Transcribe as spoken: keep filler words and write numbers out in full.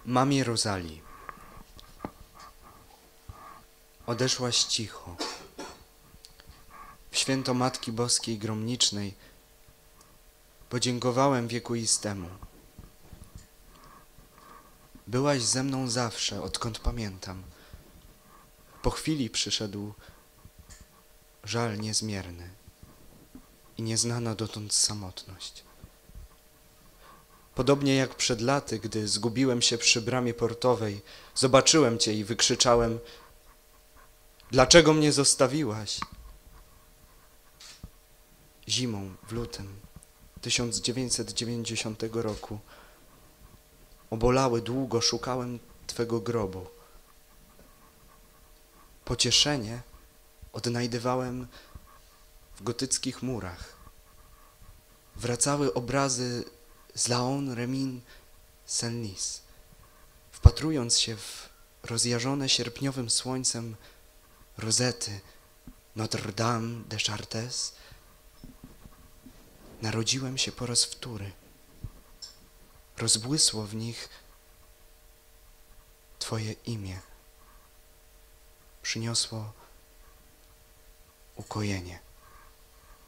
Mamie Rozalii. Odeszłaś cicho. W święto Matki Boskiej Gromnicznej podziękowałem wiekuistemu. Byłaś ze mną zawsze, odkąd pamiętam. Po chwili przyszedł żal niezmierny i nieznana dotąd samotność. Podobnie jak przed laty, gdy zgubiłem się przy bramie portowej, zobaczyłem cię i wykrzyczałem: dlaczego mnie zostawiłaś? Zimą, w lutym tysiąc dziewięćset dziewięćdziesiątego roku, obolały długo szukałem twego grobu. Pocieszenie odnajdywałem w gotyckich murach. Wracały obrazy z Laon, Remin, Senlis. Wpatrując się w rozjażone sierpniowym słońcem rozety Notre Dame de Chartres, narodziłem się po raz wtóry. Rozbłysło w nich Twoje imię. Przyniosło ukojenie.